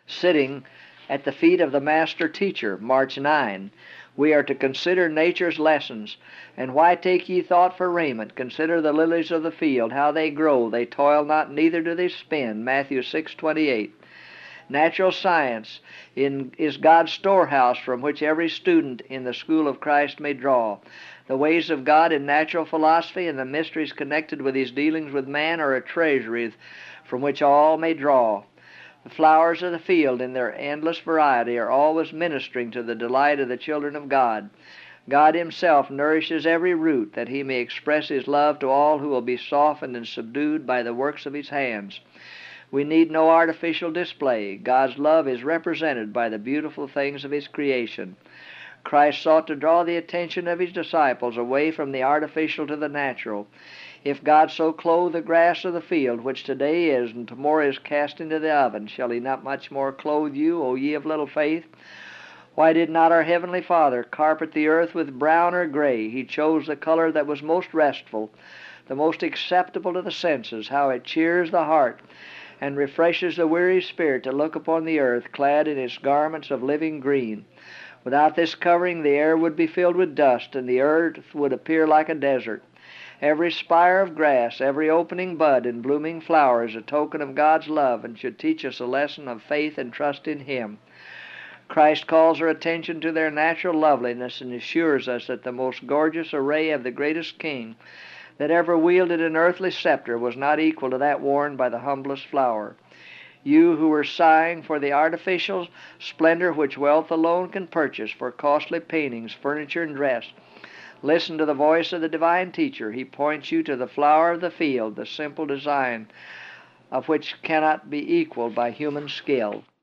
sitting at the feet of the Master Teacher, March 9. We are to consider nature's lessons. And why take ye thought for raiment? Consider the lilies of the field, how they grow. They toil not, neither do they spin. Matthew 6:28. Natural science is God's storehouse from which every student in the school of Christ may draw. The ways of God in natural philosophy and the mysteries connected with His dealings with man are a treasury from which all may draw. The flowers of the field in their endless variety are always ministering to the delight of the children of God. God Himself nourishes every root that He may express His love to all who will be softened and subdued by the works of His hands. We need no artificial display. God's love is represented by the beautiful things of His creation. Christ sought to draw the attention of His disciples away from the artificial to the natural. If God so clothe the grass of the field, which today is and tomorrow is cast into the oven, shall He not much more clothe you, O ye of little faith? Why did not our Heavenly Father carpet the earth with brown or gray? He chose the color that was most restful, the most acceptable to the senses. How it cheers the heart and refreshes the weary spirit to look upon the earth clad in its garments of living green. Without this covering, the air would be filled with dust, and the earth would appear like a desert. Every spire of grass, every opening bud and blooming flower is a token of God's love and should teach us a lesson of faith and trust in Him. Christ calls our attention to their natural loveliness and assures us that the most gorgeous array of the greatest king that ever wielded an earthly scepter was not equal to that worn by the humblest flower. You who are sighing for the artificial splendor which wealth alone can purchase, for costly paintings, furniture, and dress, listen to the voice of the divine teacher. He points you to the flower of the field, the simple design of which cannot be equaled by human skill.